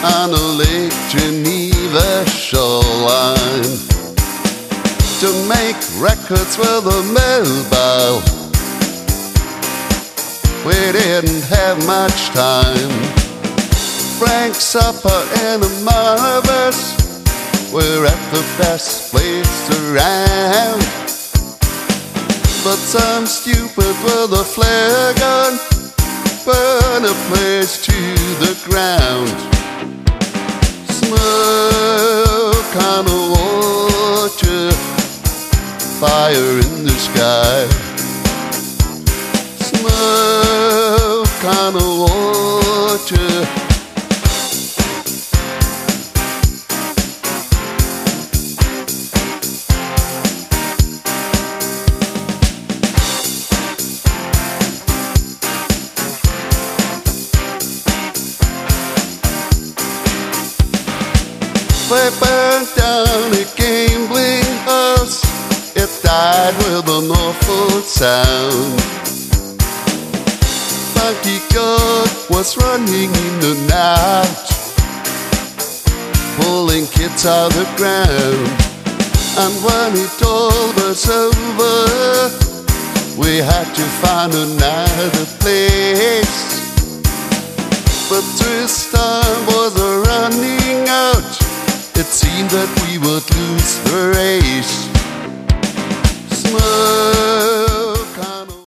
on a Lake Geneva shoreline to make records with a mobile. We didn't have much time. Frank Zappa and the Marvers were at the best place around. But some stupid with a flare gun burn a place to the ground. Smoke on the water, fire in the sky. Smoke on the water. They burned down a gambling house. It died with an awful sound. Funky God was running in and out, pulling kids out of the ground. And when it all was over, we had to find another place. But Tristan was running out. It seemed that we would lose the race.